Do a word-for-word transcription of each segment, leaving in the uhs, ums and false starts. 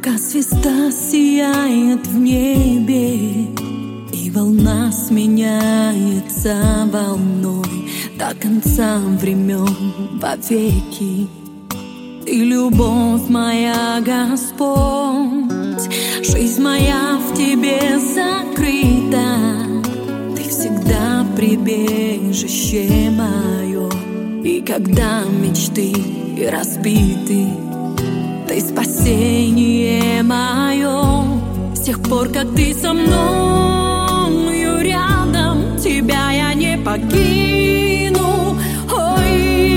Пока звезда сияет в небе, и волна сменяется волной до конца времен вовеки. Ты любовь моя, Господь, жизнь моя в Тебе закрыта. Ты всегда прибежище мое, и когда мечты разбиты, Ты спасение мое. С тех пор, как Ты со мною рядом, Тебя я не покину. Ой,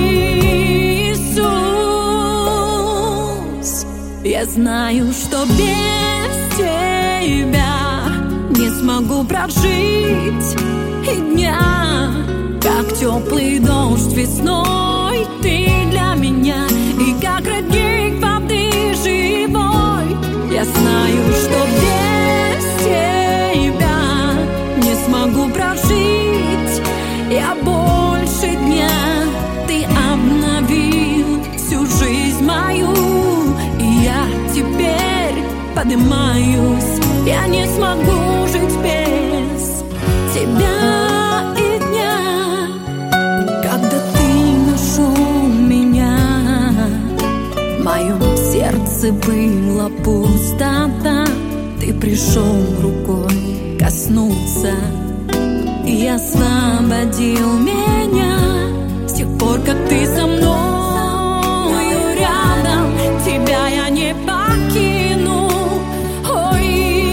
Иисус, я знаю, что без Тебя не смогу прожить и дня. Как теплый дождь весной Ты для меня, и как родник воды живой. Я знаю, что без Тебя не смогу прожить я больше дня. Ты обновил всю жизнь мою, и я теперь поднимаюсь. Я не смогу жить без Тебя. В моем сердце была пустота, Ты пришел рукой коснуться и освободил меня. С тех пор, как Ты со мною рядом, Тебя я не покину. Ой,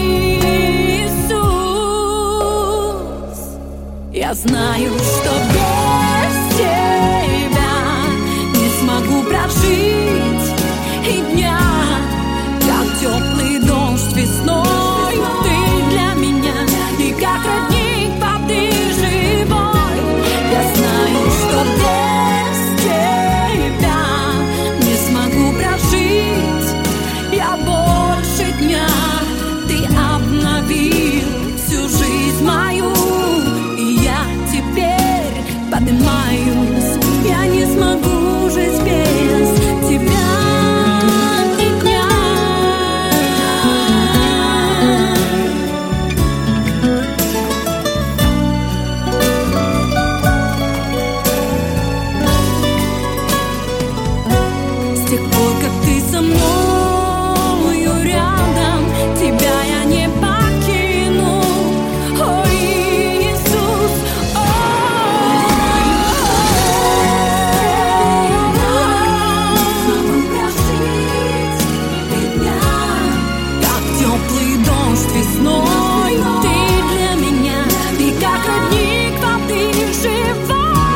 Иисус, я знаю, что без Тебя не смогу прожить и дня. Как теплый дождь весной Ты для меня, и как родник воды живой. Я знаю, что без Тебя не смогу прожить я больше дня. Ты обновил всю жизнь мою, и я теперь поднимаюсь. Я не смогу жить без Тебя. С тех пор, как Ты со мною рядом, Тебя я не покину. Ой, Иисус, как теплый дождь весной Ты для меня, и как родник воды живой.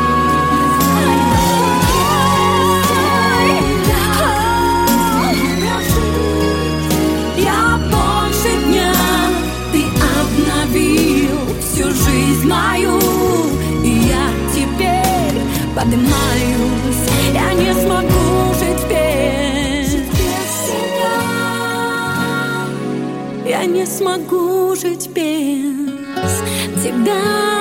Всю жизнь мою, и я теперь поднимаюсь. Я не смогу жить без Тебя. Я не смогу жить без Тебя.